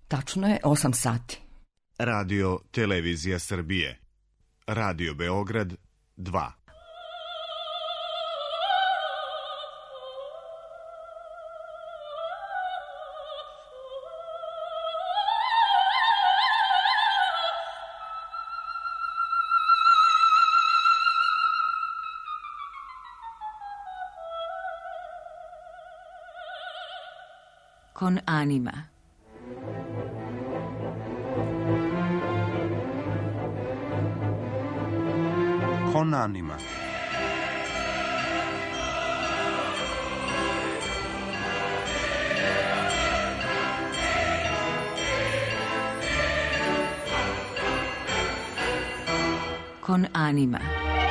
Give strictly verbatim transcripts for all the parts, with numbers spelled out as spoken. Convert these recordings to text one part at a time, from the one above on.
Tačno je osam sati. Radio Televizija Srbije. Radio Beograd dva. Con anima. Con anima. Con anima.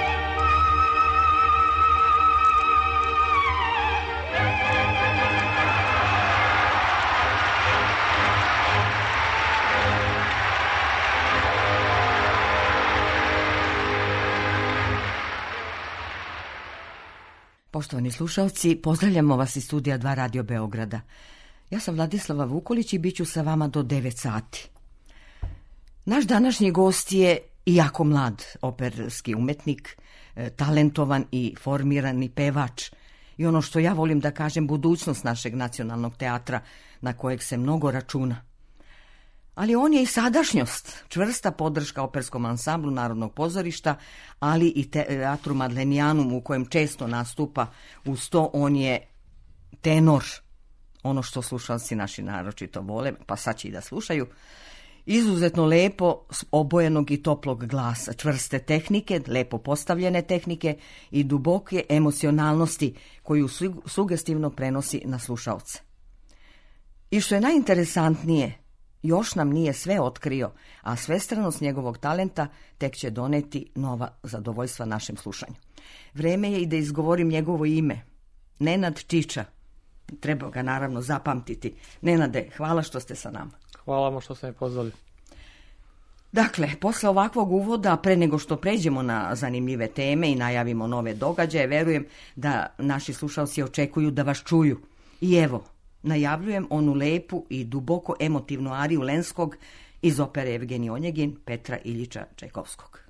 Poštovani slušalci, pozdravljamo vas iz studija dva Radio Beograda. Ja sam Vladislava Vukolić i bit ću sa vama do devet sati. Naš današnji gost je jako mlad operski umetnik, talentovan i formirani pevač. I ono što ja volim da kažem, budućnost našeg nacionalnog teatra na kojeg se mnogo računa. Ali on je i sadašnjost, čvrsta podrška operskom ansamblu Narodnog pozorišta, ali i teatru Madlenijanum u kojem često nastupa. Uz to on je tenor, ono što slušalci naši naročito vole, pa sad će i da slušaju. Izuzetno lepo, obojenog i toplog glasa, čvrste tehnike, lepo postavljene tehnike i duboke emocionalnosti koju sugestivno prenosi na slušalce. I što je najinteresantnije, još nam nije sve otkrio, a svestranost njegovog talenta tek će doneti nova zadovoljstva našem slušanju. Vreme je i da izgovorim njegovo ime. Nenad Čiča. Treba ga naravno zapamtiti. Nenade, hvala što ste sa nama. Hvala vam što ste me pozvali. Dakle, posle ovakvog uvoda, pre nego što pređemo na zanimljive teme i najavimo nove događaje, verujem da naši slušalci očekuju da vas čuju. I evo, najavljujem onu lepu i duboko emotivnu ariju Lenskog iz opere Evgenij Onjegin Petra Iljiča Čajkovskog.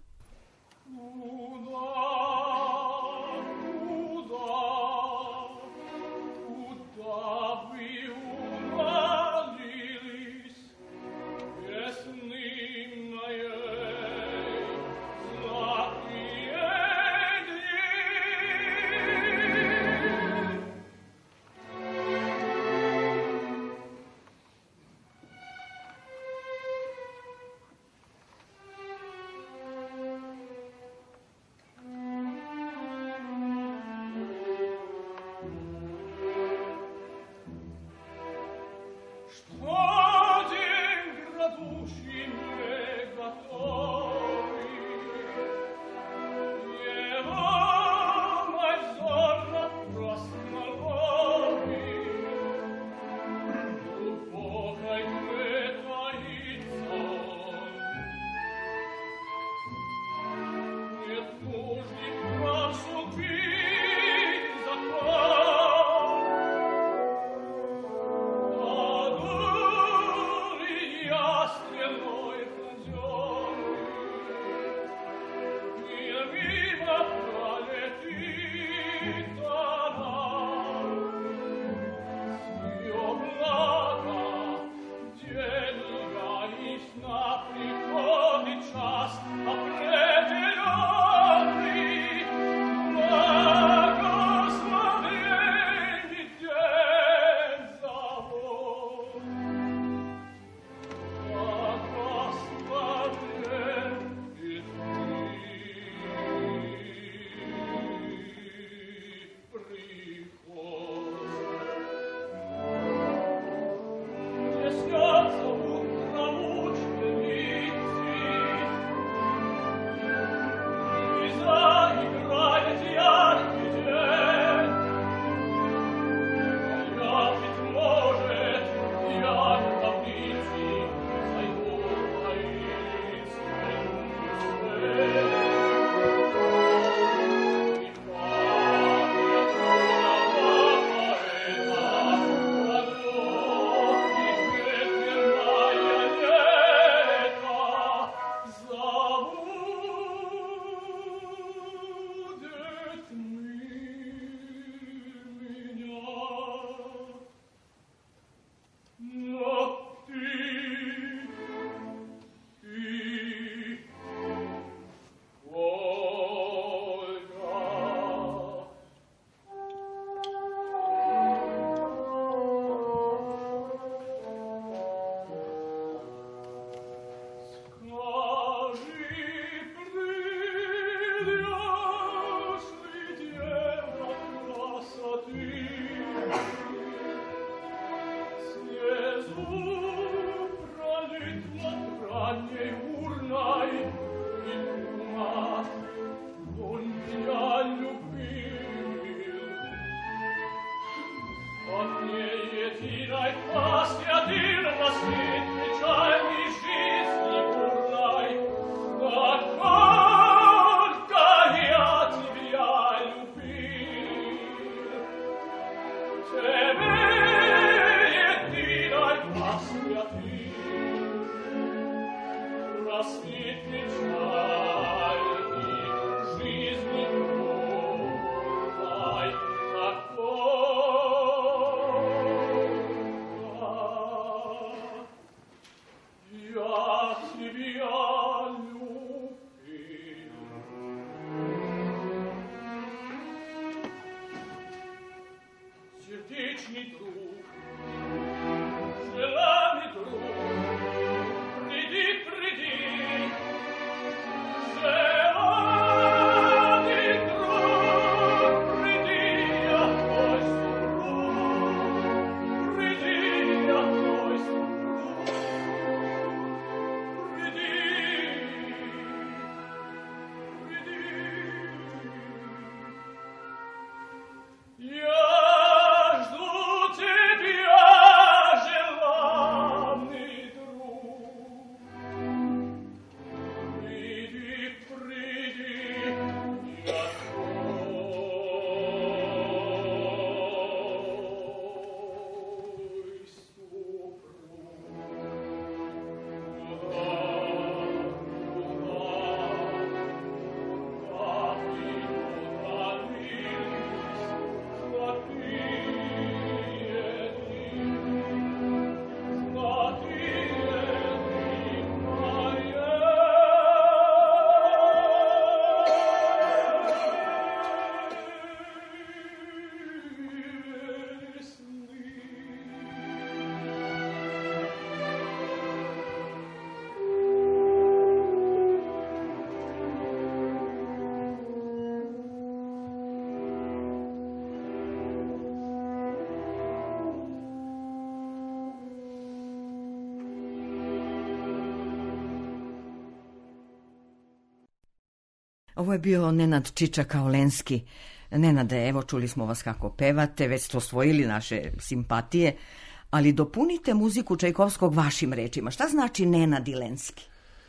Ovo je bio Nenad Čičak-Kaulenski. Nenade, evo čuli smo vas kako pevate, već ste osvojili naše simpatije, ali dopunite muziku Čajkovskog vašim rečima. Šta znači Nenad Ilenski?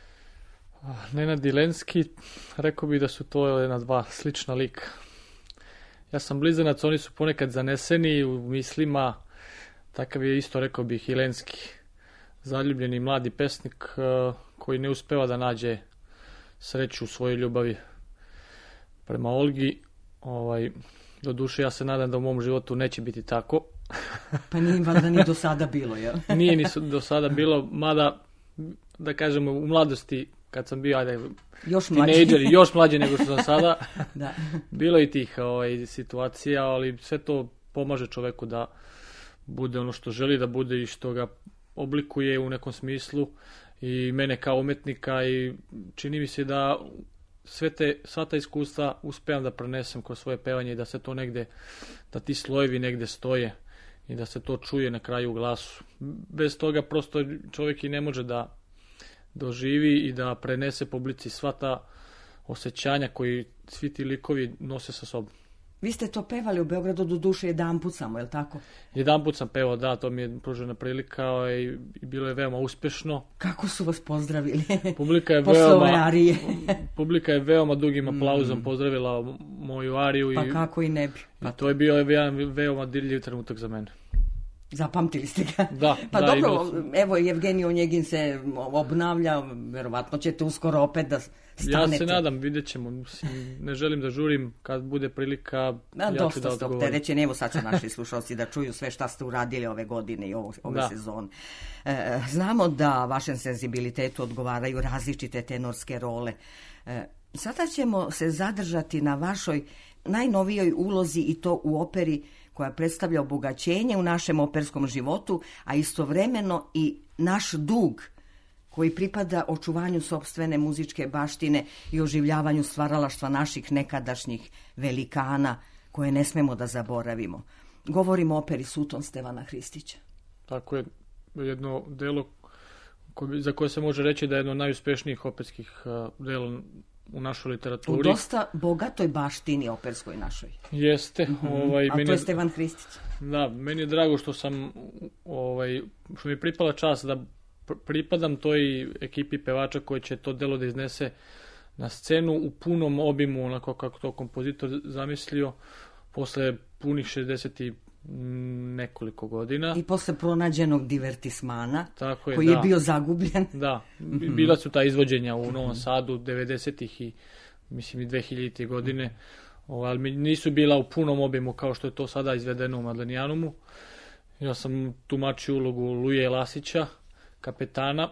Nenad Ilenski, rekao bih da su to jedna dva slična lika. Ja sam blizanac, oni su ponekad zaneseni u mislima, takav je isto, rekao bih, Ilenski. Zaljubljeni mladi pesnik koji ne uspeva da nađe sreću u svojoj ljubavi prema Olgi. Ovaj, do duše ja se nadam da u mom životu neće biti tako. Pa nije valjda ni do sada bilo, jel? Nije ni do sada bilo, mada, da kažemo, u mladosti, kad sam bio, ajde, još tinejdžer, još mlađi nego što sam sada, da. Bilo je tih ovaj, situacija, ali sve to pomaže čoveku da bude ono što želi da bude i što ga oblikuje u nekom smislu i mene kao umetnika, i čini mi se da sve te, sva ta iskustva uspevam da prenesem kroz svoje pevanje i da se to negde, da ti slojevi negde stoje i da se to čuje na kraju u glasu. Bez toga prosto čovjek i ne može da doživi i da prenese publici sva ta osjećanja koji svi ti likovi nose sa sobom. Vi ste to pevali u Beogradu do duše jedanput samo, je li tako? Jedanput sam pevao, da, to mi je pružena prilika i, i bilo je veoma uspešno. Kako su vas pozdravili? Publika je posle veoma, ove arije. Publika je veoma dugim aplauzom pozdravila moju ariju. Pa i, kako i ne bi. Pa i to je bio jedan veoma dirljiv trenutak za mene. Zapamtili ste ga? Da. Pa da, dobro, sam... evo Evgenij Onjegin se obnavlja, verovatno ćete uskoro opet da stanete. Ja se nadam, vidjet ćemo. Mislim, ne želim da žurim, kad bude prilika, A, ja dosta ću da ste odgovorim. opterećeni, evo sad će naši slušalci da čuju sve šta ste uradili ove godine i ovo, ove Da. sezone. E, znamo da vašem senzibilitetu odgovaraju različite tenorske role. E, sada ćemo se zadržati na vašoj najnovijoj ulozi, i to u operi koja predstavlja obogaćenje u našem operskom životu, a istovremeno i naš dug koji pripada očuvanju sopstvene muzičke baštine i oživljavanju stvaralaštva naših nekadašnjih velikana koje ne smemo da zaboravimo. Govorimo o operi Suton Stevana Hristića. Tako je, jedno delo koje, za koje se može reći da je jedno od najuspešnijih operskih uh, dela u našoj literaturi. U dosta bogatoj baštini operskoj našoj. Jeste. Mm-hmm. Ovaj, A to je Stevan Hristić. Da, meni je drago što sam, ovaj, što mi je pripala čast da pripadam toj ekipi pevača koji će to delo da iznese na scenu u punom obimu, onako kako to kompozitor zamislio, posle punih šezdeset i nekoliko godina. I posle pronađenog divertismana, Tako je, koji da. je bio zagubljen. Da, bila su ta izvođenja u Novom Sadu devedesetih i mislim i dve hiljadite godine, ali nisu bila u punom obimu kao što je to sada izvedeno u Madlenijanumu. Ja sam tumačio ulogu Luje Lasića, kapetana.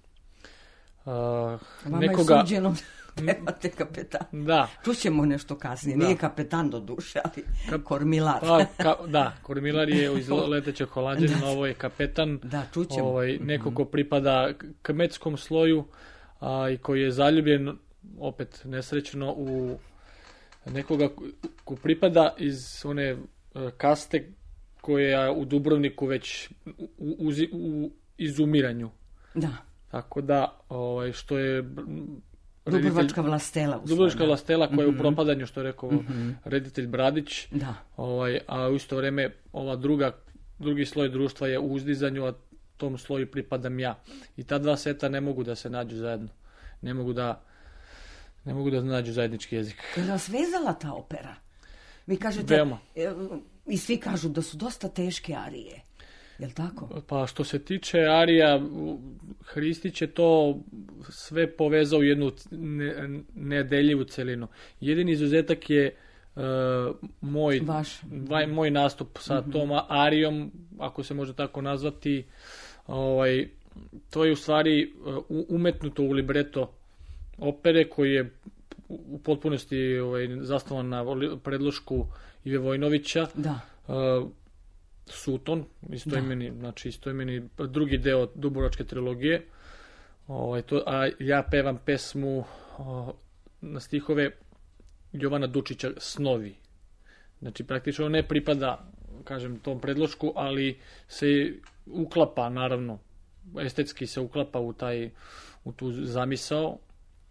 Uh, Vama nekoga... je suđeno pevate kapetan. Da. Čućemo nešto kasnije. Da. Nije kapetan do duše, ali Kap... kormilar. Pa, ka... Da, kormilar je iz Letećeg Holanđanina, ovo je kapetan. Da, čućemo. Ovaj, neko ko pripada kmetskom sloju, a, i koji je zaljubljen, opet nesrećno, u nekoga ko pripada iz one uh, kaste koja u Dubrovniku već u, u, u izumiranju. Da. Tako da, ovaj, što je... Dubrovačka vlastela. Dubrovačka vlastela koja je mm-hmm. u propadanju, što je rekao mm-hmm. reditelj Bradić. Da. Ovaj, a u isto vreme ova druga, drugi sloj društva je u uzdizanju, a tom sloju pripadam ja. I ta dva seta ne mogu da se nađu zajedno. Ne mogu da, ne mogu da nađu zajednički jezik. Je li vas vezala ta opera? Vi kažete... Veoma. I svi kažu da su dosta teške arije. Jel' tako? Pa što se tiče arija, Hristić je to sve povezao u jednu ne, nedeljivu celinu. Jedini izuzetak je uh, moj, Vaš. Dva, moj nastup sa mm-hmm. tom arijom, ako se može tako nazvati. Ovaj, to je u stvari uh, umetnuto u libreto opere koji je u potpunosti ovaj, zasnovan na predlošku Ive Vojnovića. Da. Uh, Suton, istoimeni, znači istoimeni drugi deo Dubrovačke trilogije. Ovaj, to, a ja pevam pesmu o, na stihove Jovana Dučića Snovi. Znači praktično ne pripada, kažem, tom predlošku, ali se uklapa, naravno, estetski se uklapa u taj, u tu zamisao.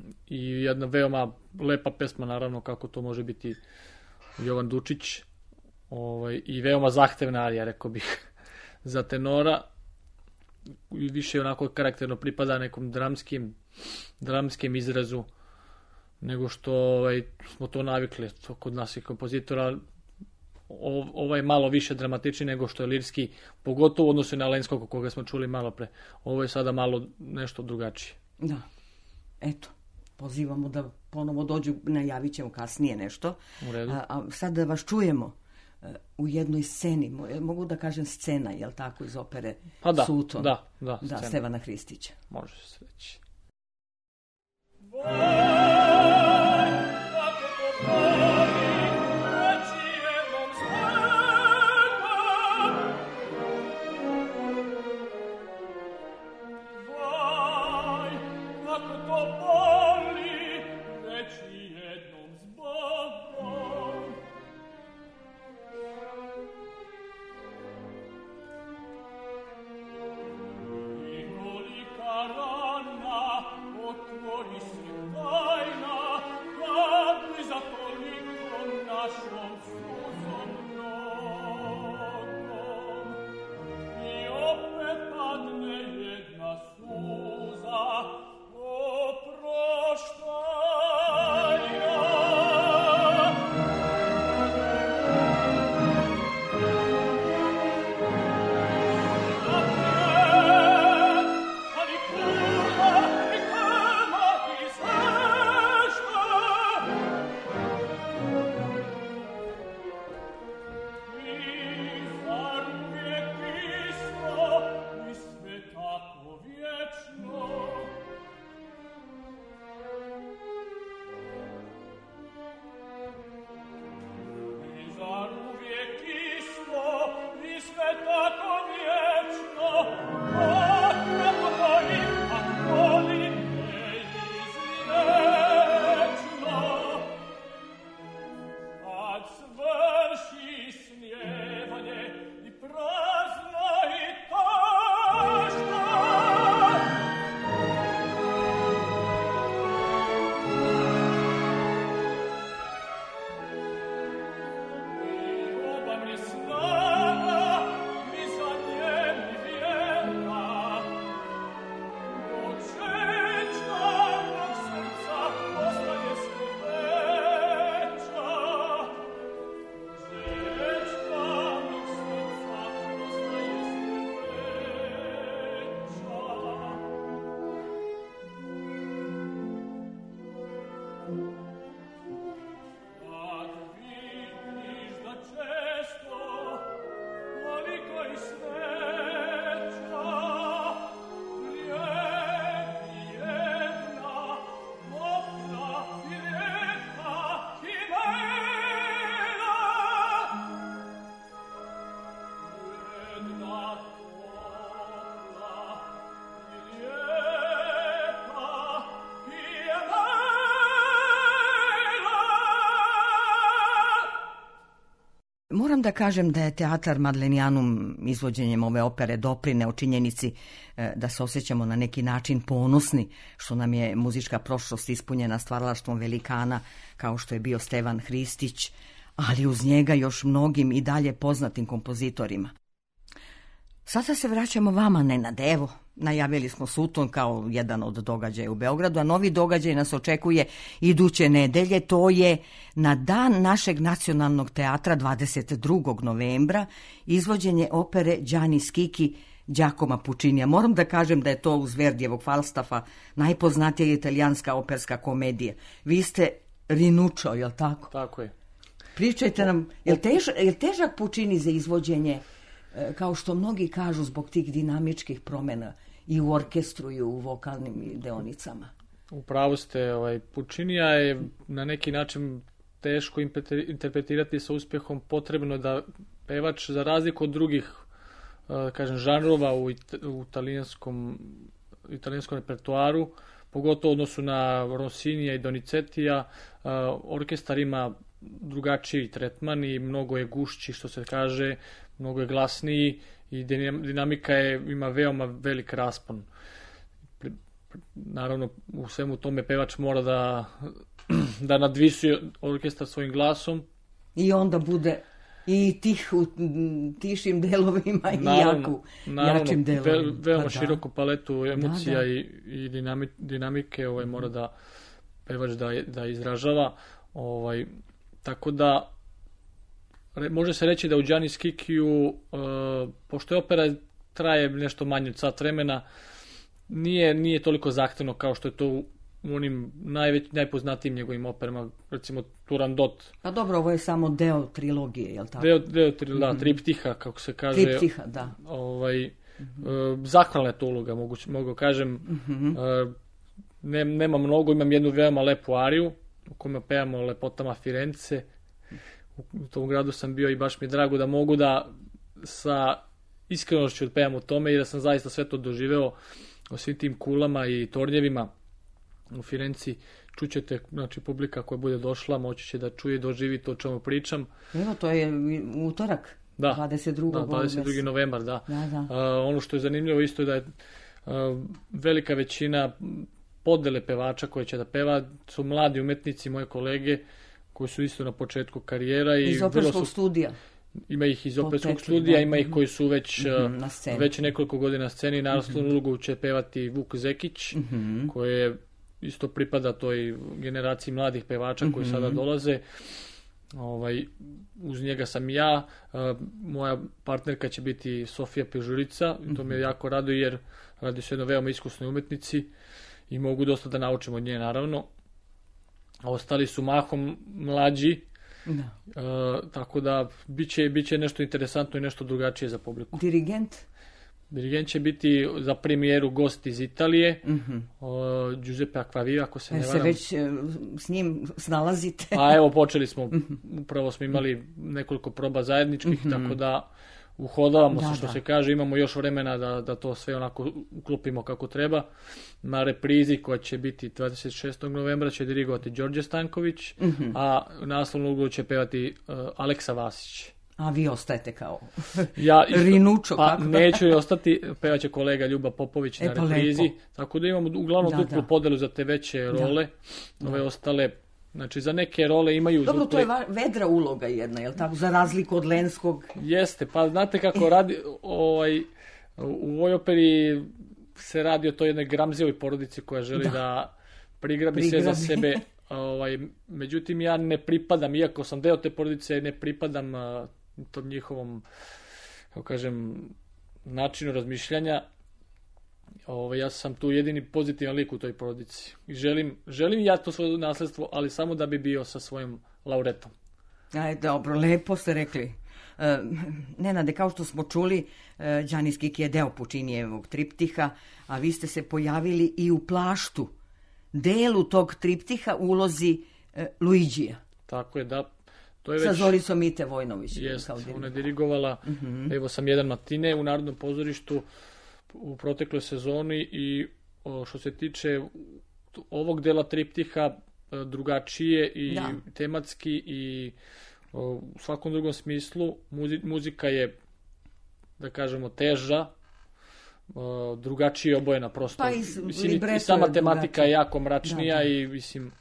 i jedna veoma lepa pesma, naravno, kako to može biti Jovan Dučić, ovaj, i veoma zahtevna arija, rekao bih, za tenora, i više onako karakterno pripada nekom dramskim, dramskim izrazu, nego što ovaj, smo to navikli to kod nas i kompozitora. Ovaj je malo više dramatični nego što je lirski, pogotovo u odnosu na Lenskog koga smo čuli malo pre. Ovo je sada malo nešto drugačije. Da, eto, pozivamo da ponovo dođu, najavit ćemo kasnije nešto. U redu. A, a sad da vas čujemo u jednoj sceni, mogu da kažem scena, jel tako, iz opere pa da, Suton? Da, da, da, Stevana Hristića. Može se reći. Moram da kažem da je Teatar Madlenianum izvođenjem ove opere doprineo činjenici da se osjećamo na neki način ponosni što nam je muzička prošlost ispunjena stvaralaštvom velikana kao što je bio Stevan Hristić, ali uz njega još mnogim i dalje poznatim kompozitorima. Sada se vraćamo vama, Nenade. Evo, najavili smo Suton kao jedan od događaja u Beogradu, a novi događaj nas očekuje iduće nedelje. To je na dan našeg nacionalnog teatra dvadeset drugog novembra izvođenje opere Gianni Schicchi Giacoma Puccinija. Moram da kažem da je to uz Verdijevog Falstaffa najpoznatija italijanska operska komedija. Vi ste Rinuccio, jel tako? Tako je. Pričajte nam, je li tež, je li težak Puccini za izvođenje, kao što mnogi kažu, zbog tih dinamičkih promjena i u orkestru i u vokalnim deonicama? Upravo ste, ovaj, Puccinija je na neki način teško interpretirati sa uspjehom. Potrebno da pevač, za razliku od drugih kažem, žanrova u, it, u italijanskom, italijanskom repertoaru, pogotovo u odnosu na Rossinija i Donizetija, orkestar ima drugačiji tretman i mnogo je gušći, što se kaže, mnogo je glasniji i dinamika je, ima veoma velik raspon. naravno u svemu tome pevač mora da, da nadvisuje orkestar svojim glasom. I onda bude i tih u tišim delovima i naravno, jaku, naravno, jačim delovima. Ve, veoma pa široku paletu emocija da, da. i, i dinami, dinamike ovaj, mora da pevač da, da izražava. Ovaj, tako da re, može se reći da u Đanis Kikiju, uh, pošto je opera traje nešto manje od sat vremena, nije, nije toliko zahtevno kao što je to u onim najveć, najpoznatijim njegovim operama, recimo Turandot. Pa dobro, ovo je samo deo trilogije, je li tako? Deo, deo tri, da, mm-hmm. triptiha, kako se kaže. Triptiha, da. Ovaj, mm-hmm. uh, zahvalna je to uloga, mogu, mogu kažem. Mm-hmm. Uh, ne, nema mnogo, imam jednu veoma lepu ariju, u kojoj pevamo o lepotama Firence. U, u tom gradu sam bio i baš mi je drago da mogu da sa iskrenošću odpevam u tome i da sam zaista sve to doživeo o svim tim kulama i tornjevima u Firenci. Čućete, znači publika koja bude došla moći će da čuje i doživi to o čemu pričam. Evo, to je utorak, da, dvadeset drugog Da, dvadeset drugi novembar, da. da, da. Uh, ono što je zanimljivo isto je da je uh, velika većina podele pevača koje će da peva su mladi umetnici, moje kolege, koji su isto na početku karijera. I iz operskog vrlo su, studija. Ima ih iz operskog Potekli, studija, da. ima ih koji su već, mm-hmm, već nekoliko godina na sceni. Naslovnu mm-hmm. ulogu će pevati Vuk Zekić, mm-hmm. koji je isto pripada toj generaciji mladih pevača koji mm-hmm. sada dolaze. Ovaj, uz njega sam ja, uh, moja partnerka će biti Sofija Pežurica, i to me jako raduje jer radi se jedno veoma iskusnoj umetnici i mogu dosta da naučim od nje, naravno. A ostali su mahom mlađi, da. Uh, tako da biće, biće nešto interesantno i nešto drugačije za publiku. Dirigent? Dirigent će biti za premijeru gost iz Italije, mm-hmm. uh, Giuseppe Acquaviva, ako se ne varam. Se već s njim snalazite? A evo, počeli smo, upravo smo imali nekoliko proba zajedničkih, mm-hmm. tako da uhodavamo da, se, što da. se kaže, imamo još vremena da, da to sve onako uklopimo kako treba. Na reprizi koja će biti dvadeset šestog novembra će dirigovati Đorđe Stanković, mm-hmm. a naslovnu ulogu će pevati uh, Aleksa Vasić. A vi ostajete kao ja isto, Rinučo, pa kako? Neću i ostati, pevaće kolega Ljuba Popović e, na reprizi, lepo. Tako da imamo uglavnom da, duplu da. podelu za te veće role, da. ove da. ostale, znači za neke role imaju... Dobro, duple... to je vedra uloga jedna, je li tako, za razliku od Lenskog? Jeste, pa znate kako radi, ovaj, u ovoj operi se radi o toj jednoj gramzivoj porodici koja želi da, da prigrabi, prigrabi sve za sebe, ovaj, međutim ja ne pripadam, iako sam deo te porodice, ne pripadam uh, tom njihovom, kako kažem, načinu razmišljanja. Ovo, ja sam tu jedini pozitivan lik u toj porodici. I želim, želim ja to svoje nasledstvo, ali samo da bi bio sa svojim lauretom. Aj, dobro, lepo ste rekli. E, Nenade, kao što smo čuli, e, Đanis Kiki je deo Pučinijevog triptiha, a vi ste se pojavili i u Plaštu, delu tog triptiha u ulozi e, Luigija. Tako je, da. To je sa već... Zoricom Mite Vojnović. Jest, ona je dirigovala, mm-hmm. evo sam jedan matine u Narodnom pozorištu u protekloj sezoni i o, što se tiče ovog dela triptiha drugačije i da. tematski i o, u svakom drugom smislu muzi, muzika je, da kažemo, teža, o, drugačije obojena prosto. Pa i, mislim, i sama tematika je jako mračnija da, da. i mislim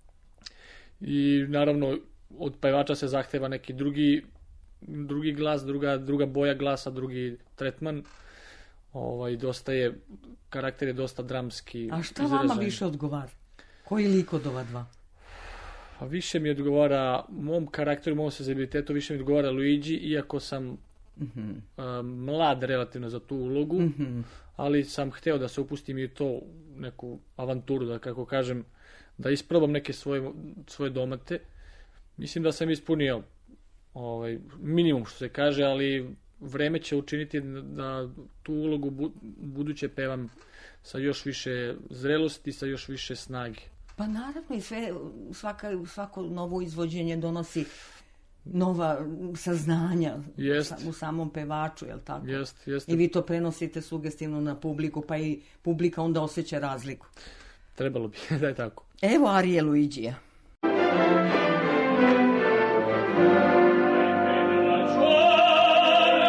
i naravno od pevača se zahteva neki drugi drugi glas, druga, druga boja glasa, drugi tretman. Ovaj, dosta je, karakter je dosta dramski. A šta izražen. Vama više odgovara? Koji lik od ova dva? A više mi odgovara, mom karakteru, mom senzibilitetu, više mi odgovara Luigi, iako sam mm-hmm. uh, mlad relativno za tu ulogu, mm-hmm. ali sam hteo da se upustim i to neku avanturu, da kako kažem, da isprobam neke svoje, svoje domate. Mislim da sam ispunio ovaj, minimum što se kaže, ali vreme će učiniti da tu ulogu bu, buduće pevam sa još više zrelosti, sa još više snage. Pa naravno i sve, svaka, svako novo izvođenje donosi nova saznanja jest. u samom pevaču, je li tako? Jest, jest. I vi to prenosite sugestivno na publiku, pa i publika onda osjeća razliku. Trebalo bi, da je tako. Evo arije Luigija.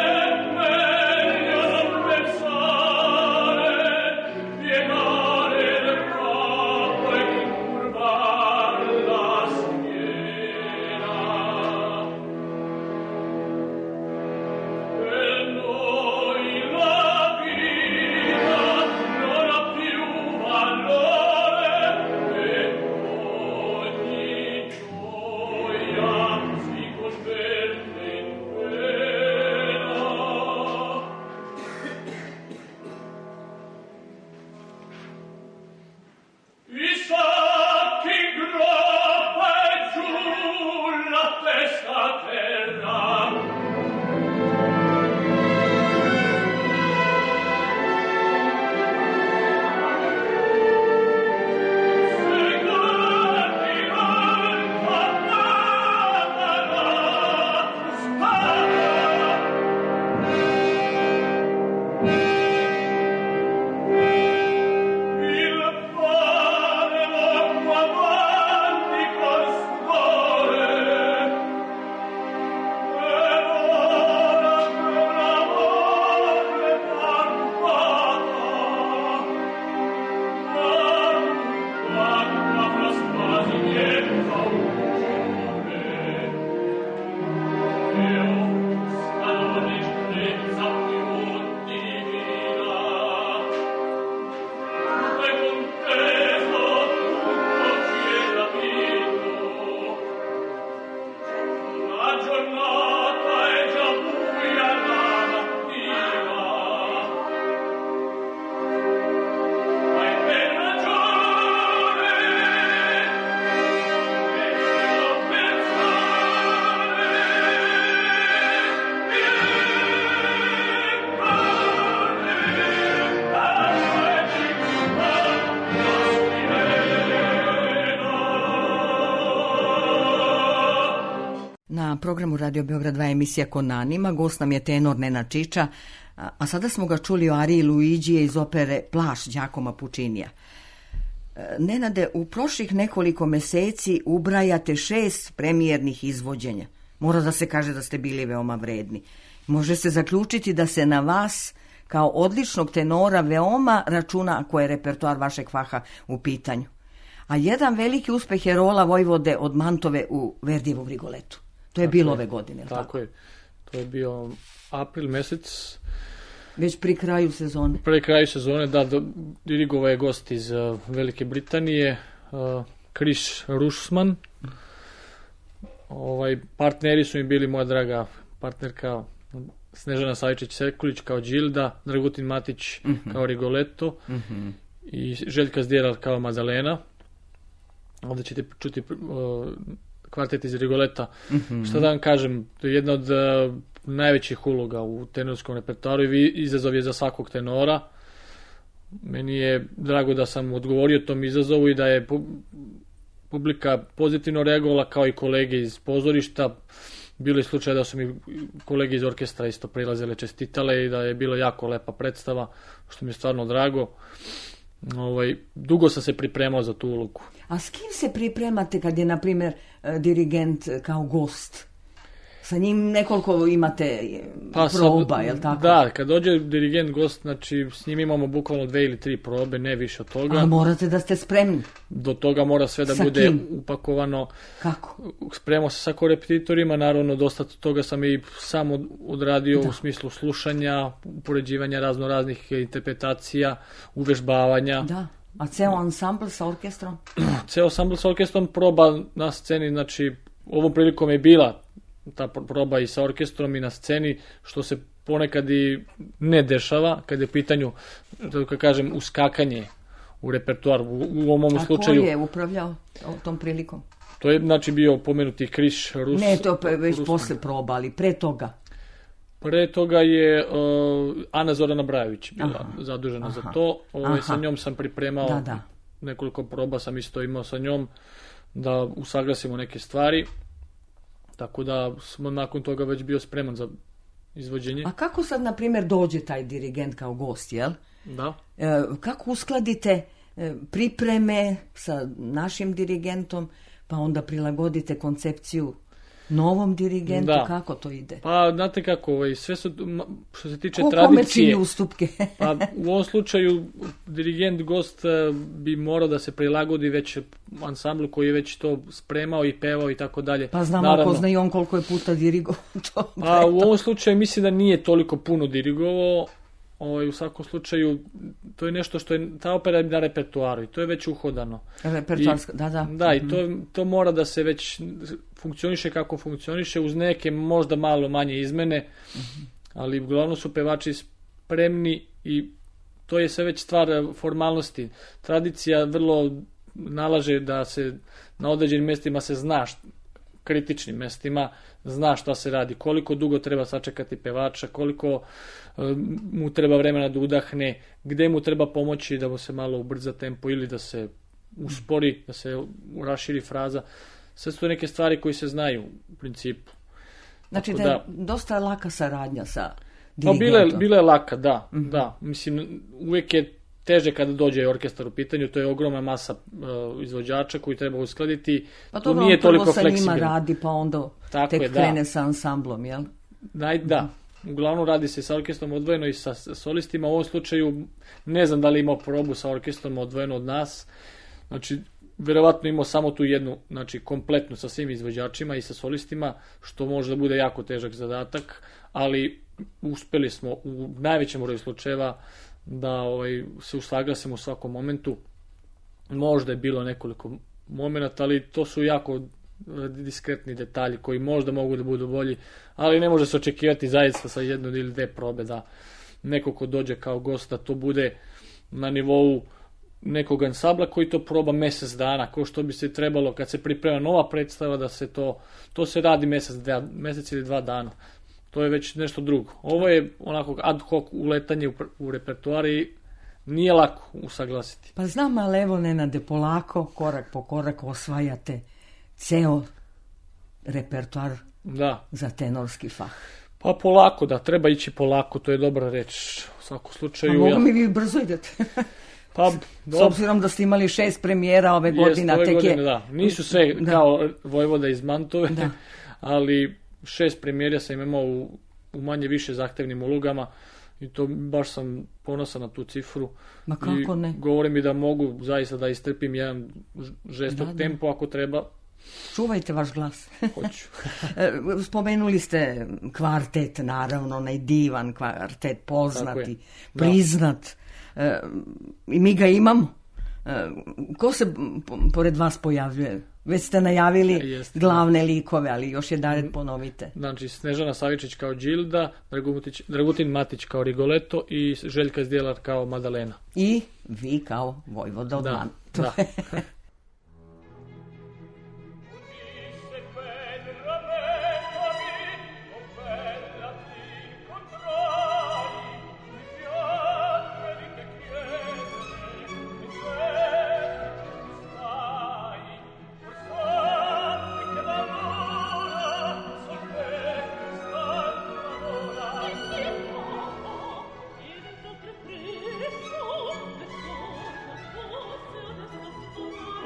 Piegare Na programu Radio Beograd dva emisija Konanima, gost nam je tenor Nenad Čiča, a sada smo ga čuli o ariji Luigije iz opere Plašt Giacomo Puccinija. Nenade, u prošlih nekoliko meseci ubrajate šest premijernih izvođenja. Mora da se kaže da ste bili veoma vredni. Može se zaključiti da se na vas kao odličnog tenora veoma računa ako je repertoar vašeg faha u pitanju. A jedan veliki uspeh je rola Vojvode od Mantove u Verdijevom Rigoletu. To je tako bilo je, ove godine. Tako, tako je. To je bio april mesec. Već pri kraju sezone. Pri kraju sezone, da. Dirigovao je gost iz uh, Velike Britanije, uh, Chris Rušman. Ovaj, partneri su mi bili moja draga partnerka Snežana Savičić-Sekulić kao Đilda, Dragutin Matić mm-hmm. kao Rigoletto mm-hmm. i Željka Zdjerar kao Madalena. Ovdje ćete čuti uh, kvartet iz Rigoleta. Mm-hmm. Šta da vam kažem, to je jedna od uh, najvećih uloga u tenorskom repertoaru i izazov je za svakog tenora. Meni je drago da sam odgovorio tom izazovu i da je pu- publika pozitivno reagovala, kao i kolege iz pozorišta. Bilo je slučaj da su mi kolege iz orkestra isto prilazile, čestitale i da je bilo jako lepa predstava, što mi je stvarno drago. Ovaj, dugo sam se pripremao za tu ulogu. A s kim se pripremate kad je, na primjer, dirigent kao gost? Sa njim nekoliko imate pa, proba, sad, je li tako? Da, kad dođe dirigent gost, znači s njim imamo bukvalno dve ili tri probe, ne više od toga. Ali morate da ste spremni. Do toga mora sve da sa bude kim? Upakovano. Kako? Spremao se sa korepetitorima, naravno dosta toga sam i sam odradio da. U smislu slušanja, upoređivanja razno raznih interpretacija, uvežbavanja. Da. A ceo ansambl sa orkestrom? Ceo ansambl sa orkestrom proba na sceni, znači ovom prilikom je bila ta proba i sa orkestrom i na sceni, što se ponekad i ne dešava, kad je u pitanju, da kažem, uskakanje u repertoar. U, u ovom A slučaju... ko je upravljao tom prilikom? To je, znači, bio pomenuti Chris Rus... Ne, to već Rusman. Posle proba, ali pre toga. Pre toga je uh, Ana Zorana Brajović bila aha. zadužena aha. za to. Ovaj, sa njom sam pripremao da, da. nekoliko proba, sam isto imao sa njom da usaglasimo neke stvari. Tako da smo nakon toga već bio spreman za izvođenje. A kako sad, na primjer, dođe taj dirigent kao gost, jel? Da. E, kako uskladite e, pripreme sa našim dirigentom, pa onda prilagodite koncepciju novom dirigentu, da. Kako to ide? Pa, znate kako, ovaj, sve su, što se tiče Ko tradicije... Ko ustupke? Pa, u ovom slučaju, dirigent, gost bi morao da se prilagodi već ansamblu koji je već to spremao i pevao i tako dalje. Pa znam, ako zna i on koliko je puta dirigovao to. A u ovom slučaju mislim da nije toliko puno dirigovao. Ovaj, u svakom slučaju, to je nešto što je, ta opera je na repertoaru i to je već uhodano. Repertoarska, da, da. Da, i to, to mora da se već funkcioniše kako funkcioniše, uz neke možda malo manje izmene, ali uglavnom su pevači spremni i to je sve već stvar formalnosti. Tradicija vrlo nalaže da se na određenim mjestima se zna, kritičnim mjestima, zna šta se radi, koliko dugo treba sačekati pevača, koliko mu treba vremena da udahne, gde mu treba pomoći da mu se malo ubrza tempo ili da se uspori, da se raširi fraza. Sve su to neke stvari koje se znaju u principu. Znači da je da, dosta laka saradnja sa dirigentom. Pa bila je, bila je laka, da, mm-hmm. da. Mislim, uvijek je teže kada dođe orkestar u pitanju, to je ogromna masa uh, izvođača koji treba uskladiti. Pa to nije toliko fleksibilno. Sa njima radi, pa onda tako tek je, krene da. Sa ansamblom, jel? Da, da. Uglavnom radi se sa orkestrom odvojeno i sa solistima. U ovom slučaju ne znam da li imao probu sa orkestrom odvojeno od nas. Znači, verovatno imao samo tu jednu, znači kompletnu sa svim izvođačima i sa solistima, što može da bude jako težak zadatak, ali uspeli smo u najvećem broju slučajeva da ovaj, se usaglasimo u svakom momentu. Možda je bilo nekoliko momenata, ali to su jako diskretni detalji koji možda mogu da budu bolji, ali ne može se očekivati zaista sa jednu ili dve probe da neko ko dođe kao gost da to bude na nivou nekog ansambla koji to proba mjesec dana, kao što bi se trebalo kad se priprema nova predstava da se to, to se radi mjesec, dva, mjesec ili dva dana. To je već nešto drugo. Ovo je onako ad hoc uletanje u, u repertoar i nije lako usaglasiti. Pa znam, ali evo Nenade, polako, korak po korak osvajate ceo repertoar Da. za tenorski fah? Pa polako, da, treba ići polako, to je dobra reč. U svakom slučaju... A mogu ja... mi vi brzo idete? Pa, s obzirom da ste imali šest premijera ove godine, ove tek godine, je... da. Nisu sve da. kao Vojvoda iz Mantove, da. ali šest premijera sam imao u, u manje više zahtevnim ulogama i to baš sam ponosan na tu cifru. Ma kako ne? I govori mi da mogu zaista da istrpim jedan žestok da, da. tempo ako treba. Čuvajte vaš glas. Hoću. Spomenuli ste kvartet, naravno, onaj divan kvartet, poznati, priznat. E, I mi ga imamo. E, ko se pored vas pojavljuje? Već ste najavili Jest, glavne likove, ali još jedan ponovite. Znači, Snežana Savičić kao Đilda, Dragutić, Dragutin Matić kao Rigoletto i Željka Zdjelar kao Madalena. I vi kao Vojvoda od da, Mantove. Da. Oh,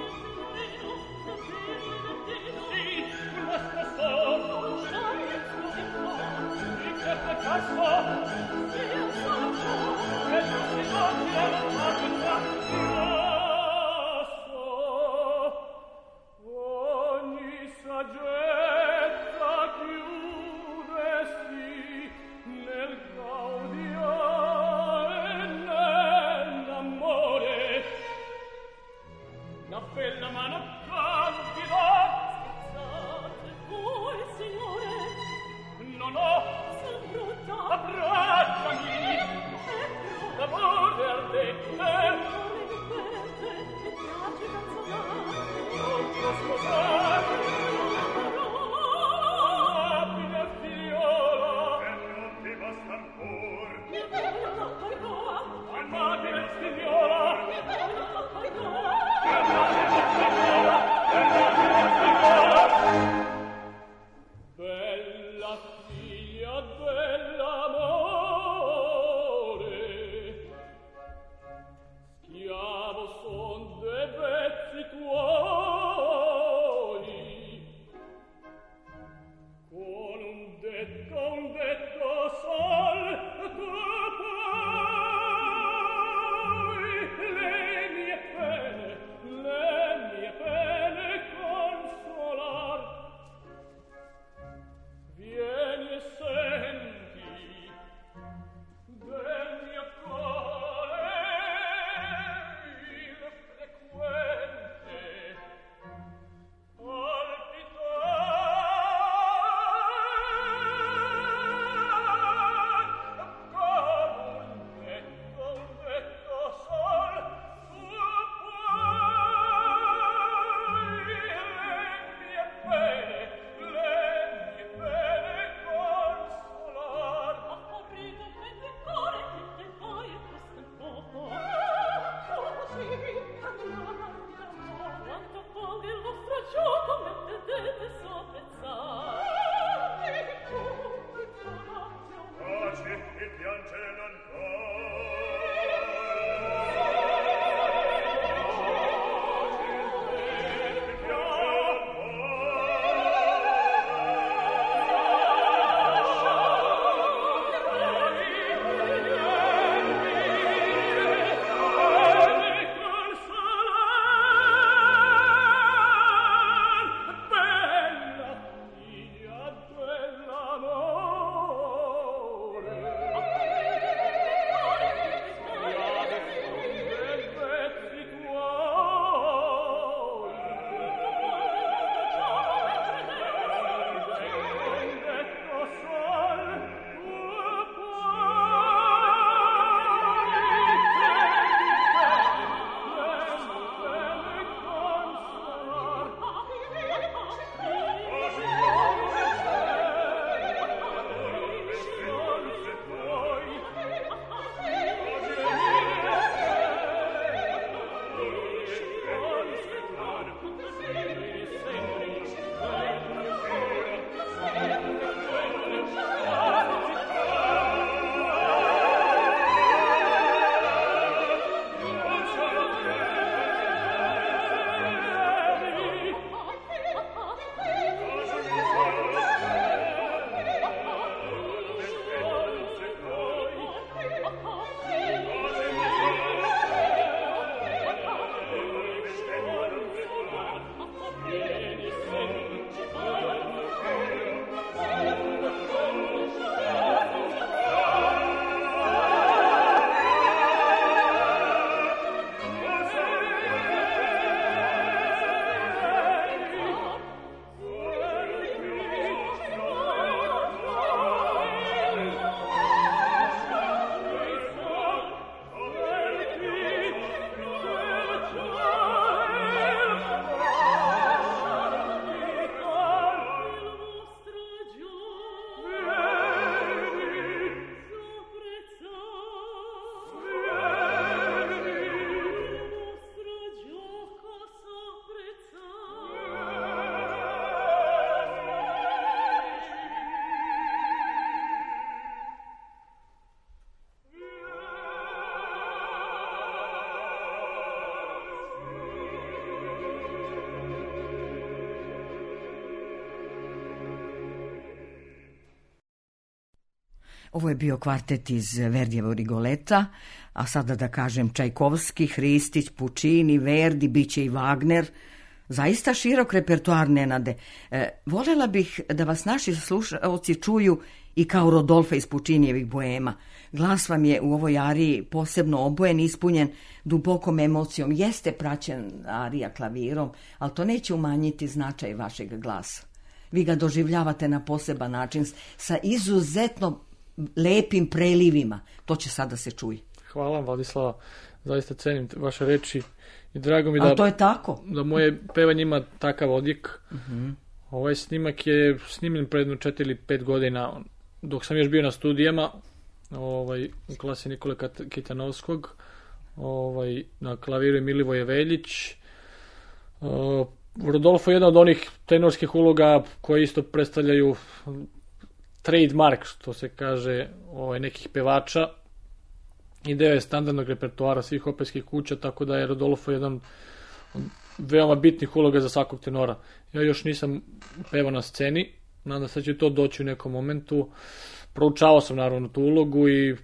Ovo je bio kvartet iz Verdijevog Rigoleta, a sada da kažem Čajkovski, Hristić, Puccini, Verdi, bit će i Wagner. Zaista širok repertoar, Nenade. E, voljela bih da vas naši slušalci čuju i kao Rodolfa iz Puccinijevih Boema. Glas vam je u ovoj ariji posebno obojen, ispunjen dubokom emocijom. Jeste praćen arija klavirom, ali to neće umanjiti značaj vašeg glasa. Vi ga doživljavate na poseban način, sa izuzetno lepim prelivima. To će sada se čuje. Hvala vam, Vladislava. Zaista cenim vaše reči i drago mi da... A to je tako. Da moje pevanje ima takav odjek. Uh-huh. Ovaj snimak je snimljen pred jedno četiri ili pet godina, dok sam još bio na studijama, ovaj, u klasi Nikole Kitanovskog, ovaj, na klaviru je Milivoje Veljić. Uh, Rodolfo je jedna od onih tenorskih uloga koje isto predstavljaju trademark, što se kaže, ovaj, nekih pevača. I deo je standardnog repertoara svih operskih kuća, tako da je Rodolfo jedan od veoma bitnih uloga za svakog tenora. Ja još nisam pevao na sceni, nadam se da će to doći u nekom momentu. Proučavao sam naravno tu ulogu i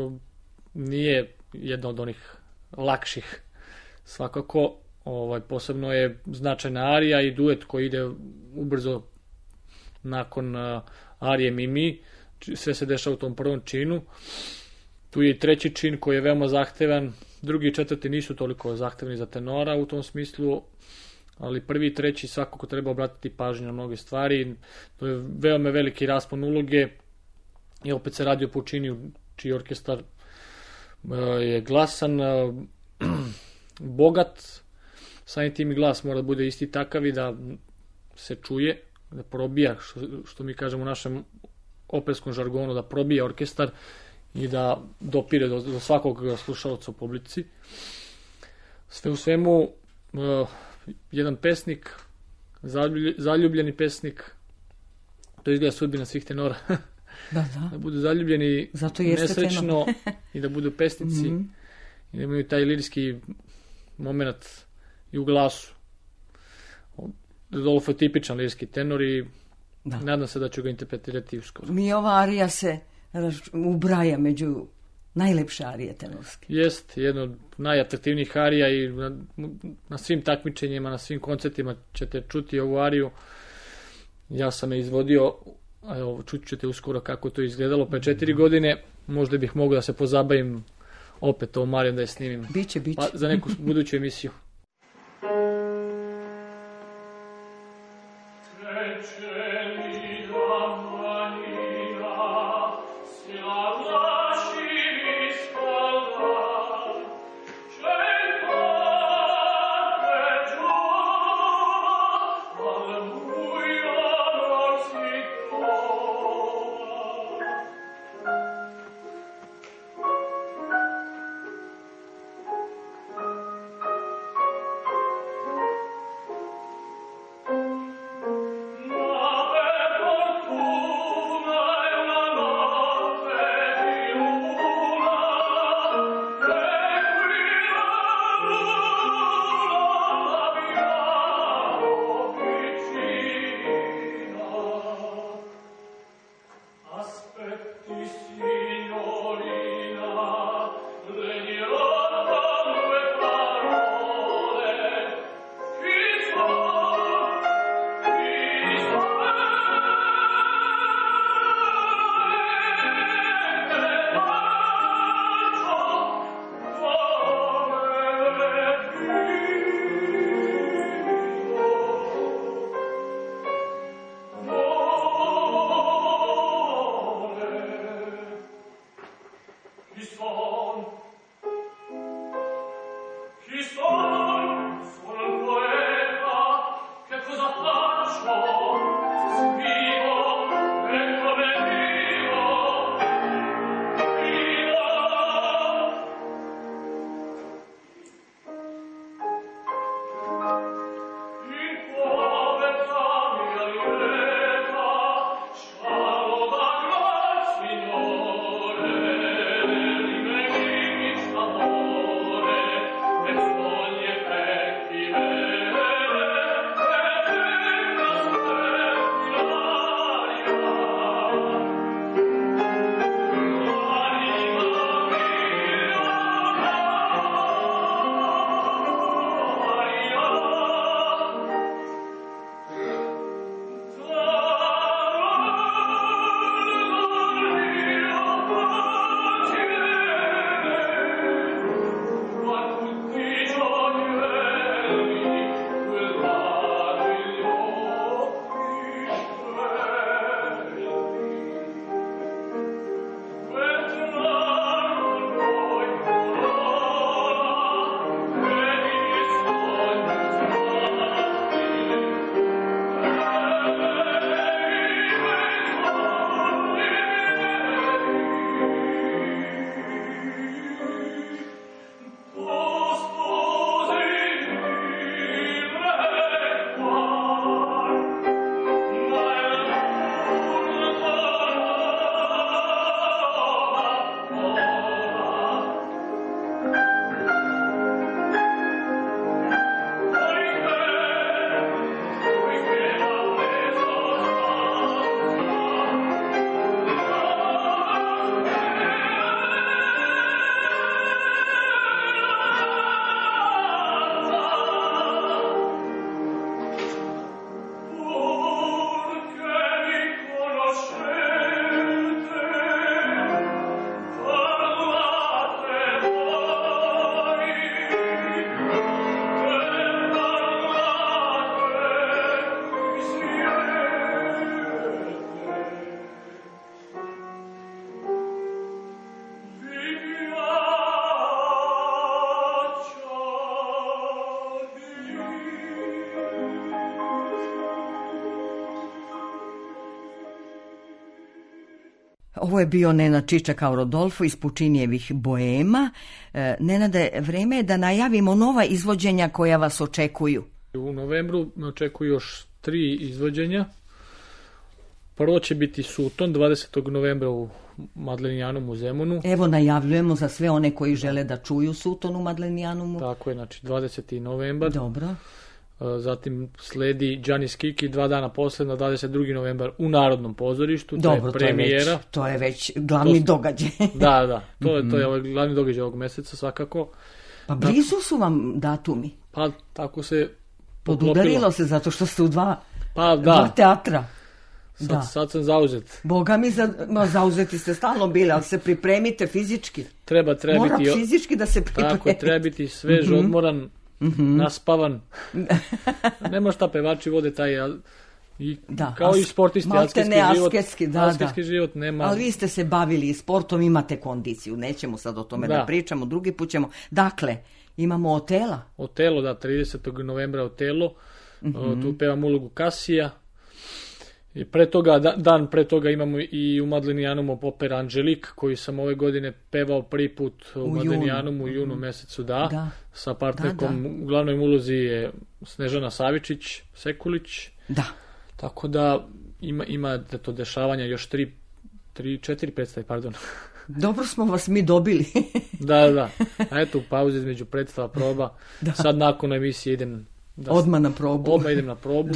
nije jedna od onih lakših svakako. Ovaj, posebno je značajna arija i duet koji ide ubrzo nakon uh, arije Mimi. Sve se dešava u tom prvom činu. Tu je i treći čin koji je veoma zahtevan. Drugi i četvrti nisu toliko zahtevni za tenora u tom smislu, ali prvi i treći svakako treba obratiti pažnju na mnoge stvari. To je veoma veliki raspon uloge i opet se radi o Pucciniju, čiji orkestar uh, je glasan, uh, bogat. Samim tim i glas mora da bude isti takav i da se čuje, da probija, što, što mi kažemo u našem operskom žargonu, da probija orkestar i da dopire do, do svakog slušalca u publici. Sve u svemu, uh, jedan pesnik, zaljubljeni pesnik, to izgleda sudbina svih tenora, da, da. da budu zaljubljeni nesrećno i da budu pesnici mm-hmm. i da imaju taj lirijski moment i u glasu. Rodolfo je tipičan lirijski tenor i da. Nadam se da ću ga interpretirati uskoro. Mi ova arija se ubraja među najlepše arije tenorske. Jest, jedna od najatraktivnijih arija i na, na svim takmičenjima, na svim koncertima ćete čuti ovu ariju. Ja sam je izvodio, evo, čut ćete uskoro kako to izgledalo pre četiri godine. Možda bih mogao da se pozabavim opet ovom arijom da je snimim. Biće, biće. Pa, za neku buduću emisiju. Ogni Ovo je bio Nenad Čiča kao Rodolfo iz Pučinijevih Boema. E, Nenade, vreme je da najavimo nova izvođenja koja vas očekuju. U novembru me očekuju još tri izvođenja. Prvo će biti Suton, dvadesetog novembra u Madlenijanum u Zemunu. Evo najavljujemo za sve one koji žele da čuju Suton u Madlenijanumu. Tako je, znači dvadeseti novembar. Dobro. Zatim sledi Džanis Kiki dva dana posle na dvadeset drugi novembar u Narodnom pozorištu. Dobro, to je premijera. To je već, to je već glavni to, događaj. Da, da, to je, to je ovaj glavni događaj ovog meseca svakako. Pa blizu su vam datumi. Pa tako se podudarilo se zato što ste u dva, pa, da. dva teatra. Sad, da. sad sam zauzet. Boga mi, za, ma, zauzeti ste stalno bili, ali se pripremite fizički. Treba, treba Mora biti... fizički da se pripremite. Tako, treba biti svež, mm-hmm. odmoran, mm-hmm. naspavan. Nema šta, pevači vode taj... I, da, kao as, i sportisti, asketski život. Asketski, da, asketski da. život nema... Ali vi ste se bavili sportom, imate kondiciju. Nećemo sad o tome da, da pričamo, drugi put ćemo. Dakle, imamo Otela. Otelo, da, tridesetog novembra Otelo. Mm-hmm. Tu pevam ulogu Kasija. I pre toga, da, dan pre toga imamo i u Madlenijanumu opera Anđelik, koji sam ove godine pevao prvi put u, u Madlenijanumu u junu mesecu, da, da. Sa partnerkom, da, da. U glavnoj ulozi je Snežana Savičić, Sekulić. Da. Tako da ima, ima to dešavanja još tri, tri, četiri predstave, pardon. Dobro smo vas mi dobili. Da, da. A eto, u pauzi između predstava proba. Da. Sad nakon emisije idem Da, odmah na probu. Odmah idem na probu.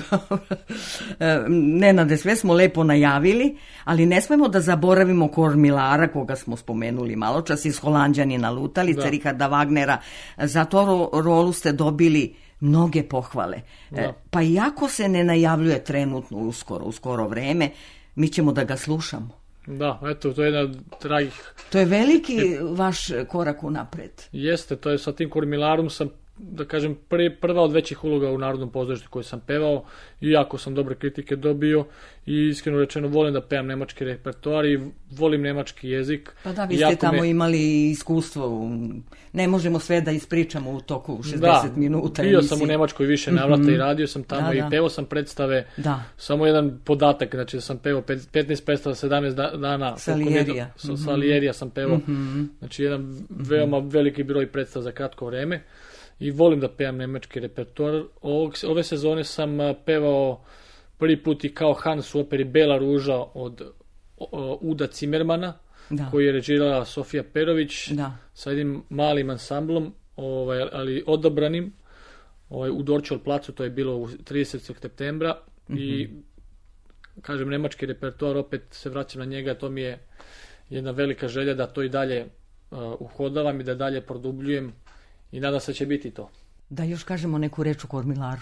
Nenade, sve smo lepo najavili, ali ne smemo da zaboravimo Kormilara, koga smo spomenuli malo čas, iz Holanđanina Lutalice, Richarda Wagnera. Za to rolu ste dobili mnoge pohvale. Da. Pa iako se ne najavljuje trenutno uskoro, uskoro vreme, mi ćemo da ga slušamo. Da, eto, to je jedna od dragih... To je veliki vaš korak unapred. Jeste, to je sa tim Kormilarom sam, da kažem, prvi, prva od većih uloga u Narodnom pozorištu koju sam pevao, i jako sam dobre kritike dobio i iskreno rečeno volim da pevam nemački repertoar i volim nemački jezik. Pa da, vi ste tamo me... imali iskustvo, ne možemo sve da ispričamo u toku šezdeset da, minuta. Bio emisiji. Sam u Nemačkoj više navrata mm-hmm. i radio sam tamo da, i pevao sam predstave. Da. Samo jedan podatak, znači da sam pevao petnaest predstava, sedamnaest dana. Salijerija. Mm-hmm. Salijerija sam pevao, mm-hmm. znači jedan mm-hmm. veoma veliki broj predstava za kratko vreme. I volim da pevam nemački repertoar. Ovog, ove sezone sam pevao prvi put i kao Hans u operi Bela ruža od o, Uda Cimermana, da. Koji je režirala Sofija Perović, da. Sa jednim malim ansamblom, ovaj, ali odabranim, ovaj, u Dorčol placu, to je bilo u tridesetog septembra, mm-hmm. i kažem, nemački repertoar, opet se vraćam na njega, to mi je jedna velika želja da to i dalje uh, uhodavam i da dalje produbljujem. I nadam se će biti to. Da još kažemo neku reč o Kormilaru.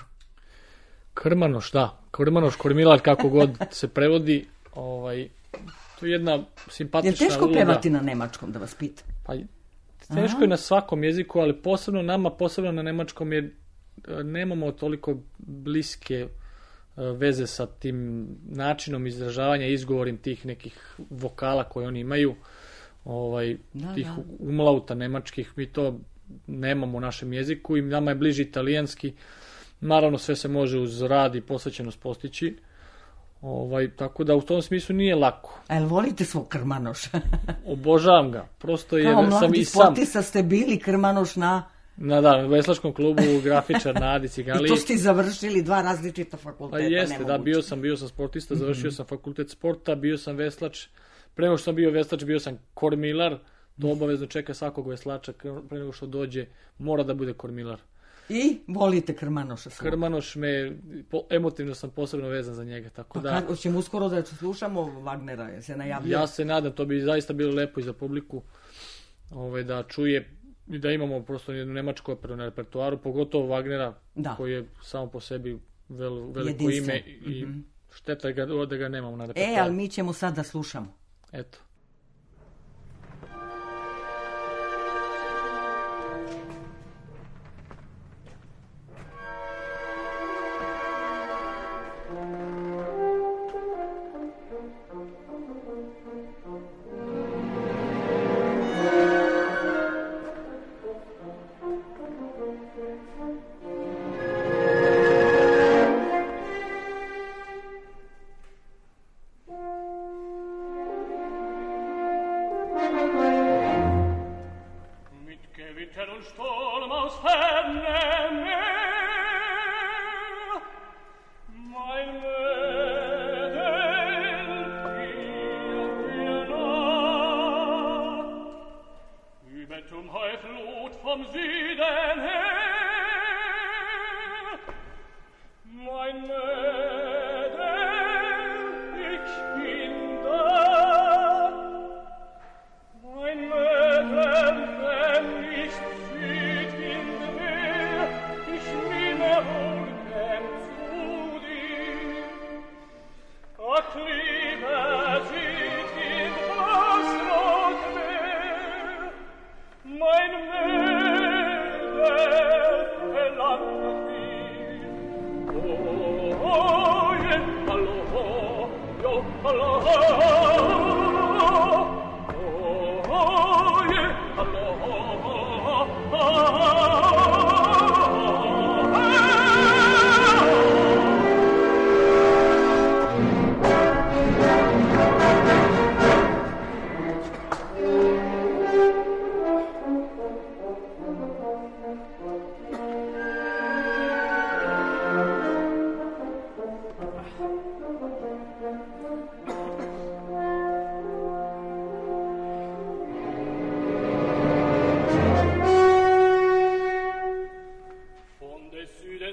Krmanoš, da. Krmanoš, Kormilar, kako god se prevodi. Ovaj, to je jedna simpatična uloga. Je teško pevati na nemačkom, da vas pitam? Pa, teško Aha. je na svakom jeziku, ali posebno nama, posebno na nemačkom, jer nemamo toliko bliske veze sa tim načinom izražavanja, izgovorim tih nekih vokala koje oni imaju, ovaj, da, tih da. umlauta nemačkih. Mi to nemamo u našem jeziku i nama je bliži italijanski. Naravno, sve se može uz rad i posvećenost postići. Ovaj, tako da u tom smislu nije lako. A jel volite svog Krmanoša? Obožavam ga. Prosto je, kao sam mladi sportista ste bili Krmanoš na... Na da, u veslačkom klubu, grafičar Nadi Cigali. I to ste završili dva različita fakulteta. Pa jeste, da, bio sam, bio sam sportista, završio mm-hmm. sam fakultet sporta, bio sam veslač. Pre nego što sam bio veslač, bio sam kormilar. To obavezno čeka svakog veslača, pre nego što dođe, mora da bude kormilar. I volite Krmanoša svog? Krmanoš me, po, emotivno sam posebno vezan za njega, tako pa da... Pa ćemo uskoro da slušamo Wagnera, se najavljuje? Ja se nadam, to bi zaista bilo lepo i za publiku, ovaj, da čuje i da imamo prosto jednu nemačku operu na repertoaru, pogotovo Wagnera, da. Koji je samo po sebi vel, veliko jedinstven. Ime i mm-hmm. šteta ga, da ga nemamo na repertoaru. E, ali mi ćemo sad da slušamo. Eto.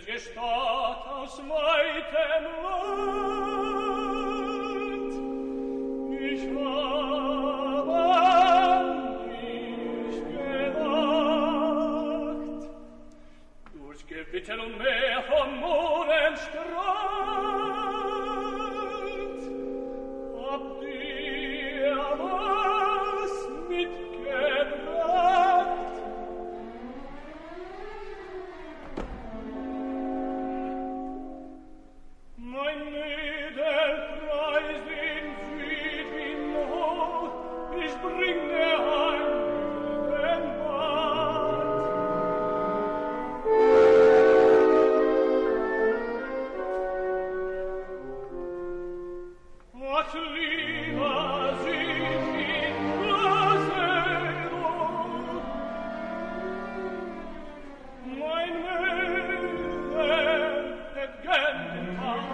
welche Stadt aus weitem Land ich habe nicht gedacht, durch Gewitter und Meer vom Mohrenstrand habt ihr was mitgebracht. Mein Mädelpreis in Südwind hoch, ich bringe heim den Bad. Ach, lieber Südwind, Brasero, mein Mädel hat gern den Bad.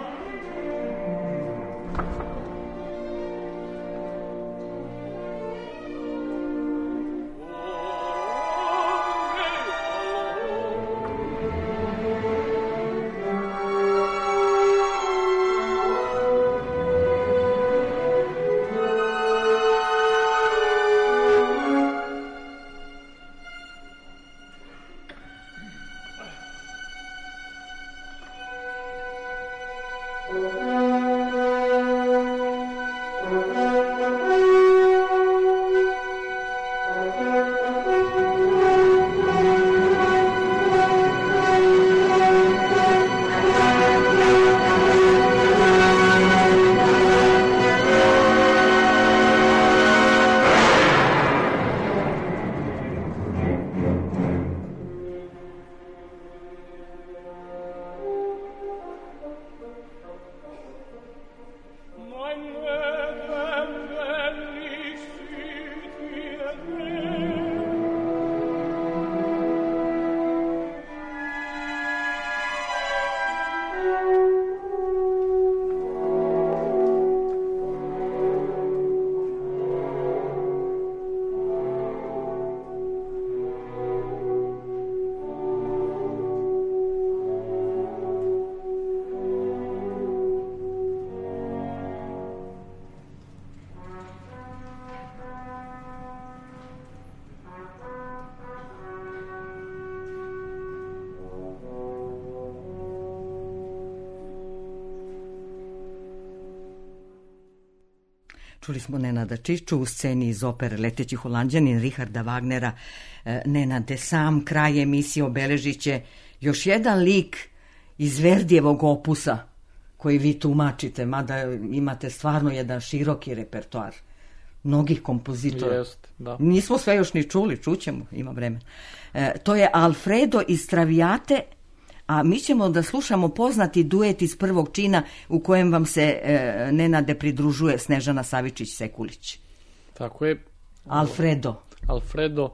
Čuli smo Nenada Čiču u sceni iz opere Leteći Holanđanin Richarda Wagnera. Nenade, sam kraj emisije obeležit će još jedan lik iz Verdijevog opusa koji vi tumačite, mada imate stvarno jedan široki repertoar mnogih kompozitora. Jest, da. Nismo sve još ni čuli, čućemo, ima vremena. E, to je Alfredo iz Traviate, a mi ćemo da slušamo poznati duet iz prvog čina u kojem vam se e, Nenade pridružuje Snežana Savičić-Sekulić. Tako je. Alfredo. Alfredo,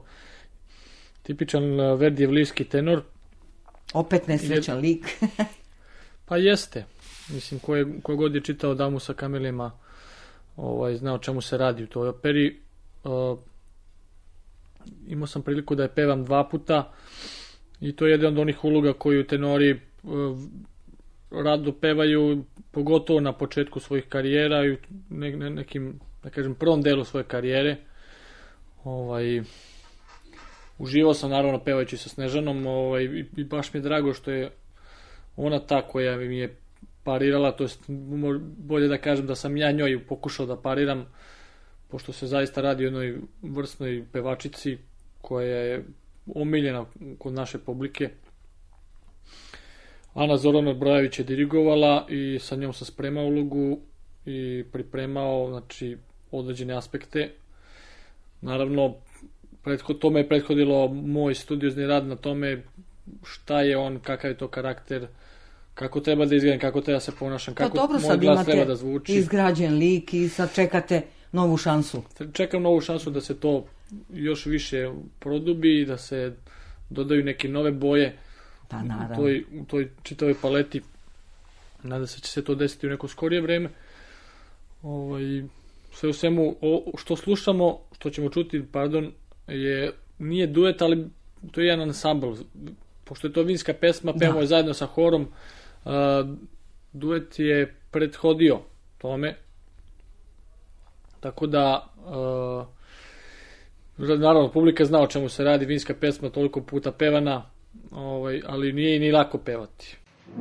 tipičan Verdijev lirski tenor. Opet nesrećan je, lik. Pa jeste. Mislim, koje, koje god je čitao Damu sa kamelijama, ovaj, zna o čemu se radi u toj operi. Uh, imao sam priliku da je pevam dva puta i to je jedan od onih uloga koju tenori uh, rado pevaju, pogotovo na početku svojih karijera i u ne, ne, nekim, da kažem, prvom delu svoje karijere. Ovaj, uživao sam naravno pevajući sa Snežanom, ovaj, i, i baš mi je drago što je ona ta koja mi je parirala, to jest bolje da kažem da sam ja njoj pokušao da pariram, pošto se zaista radi o jednoj vrsnoj pevačici koja je omiljena kod naše publike. Ana Zorana Brojević je dirigovala i sa njom sam spremao ulogu i pripremao, znači, određene aspekte. Naravno, prethod, tome je prethodilo moj studiozni rad na tome šta je on, kakav je to karakter, kako treba da izgledam, kako treba da se ponašam, kako dobro, moj glas treba da zvuči. Izgrađen lik i sad čekate novu šansu. Čekam novu šansu da se to još više produbi, da se dodaju neke nove boje pa, naravno. u toj, u toj čitavoj paleti. Nadam se će se to desiti u neko skorije vreme. Ovaj, sve u svemu, o, što slušamo, što ćemo čuti, pardon, je, nije duet, ali to je jedan ansambl. pošto je to vinska pesma, pevamo je zajedno sa horom, uh, duet je prethodio tome, tako da uh, naravno publika zna o čemu se radi, vinska pesma toliko puta pevana, ovaj, ali nije ni lako pevati.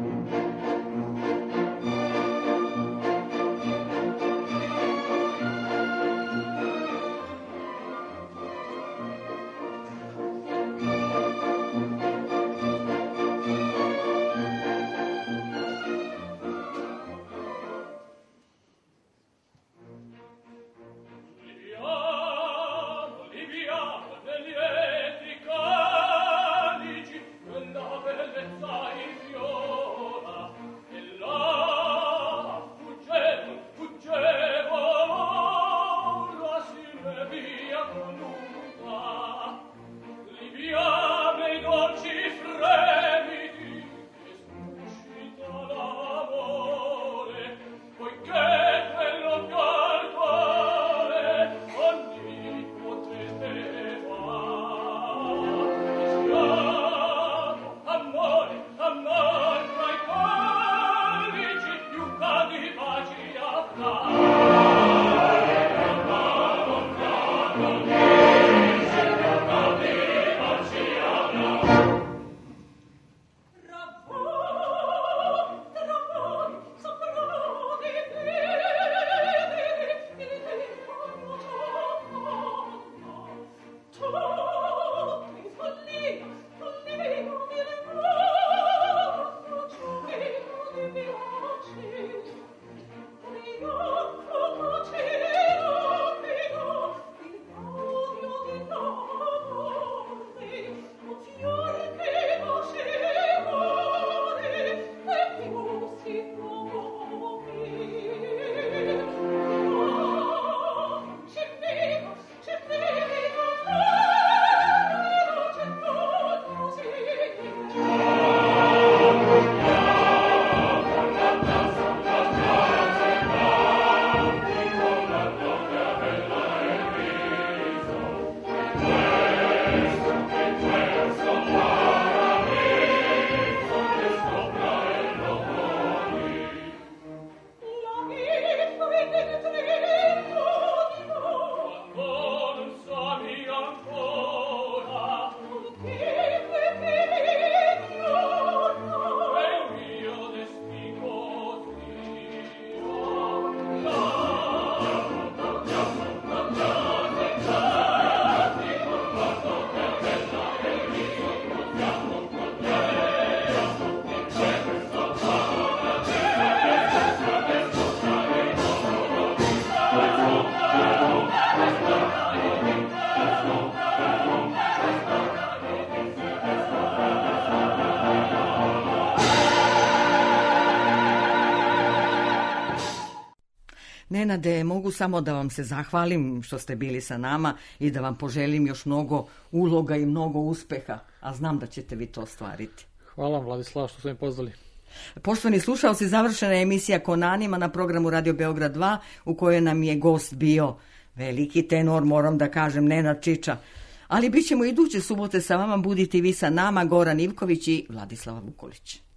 Nenade, mogu samo da vam se zahvalim što ste bili sa nama i da vam poželim još mnogo uloga i mnogo uspeha, a znam da ćete vi to ostvariti. Hvala vam, Vladislava, što ste mi pozvali. Poštovani slušalci, završena je emisija Konanima na programu Radio Beograd dva, u kojoj nam je gost bio veliki tenor, moram da kažem, Nenad Čiča. Ali bit ćemo iduće subote sa vama, budite vi sa nama, Goran Ivković i Vladislava Vukulić.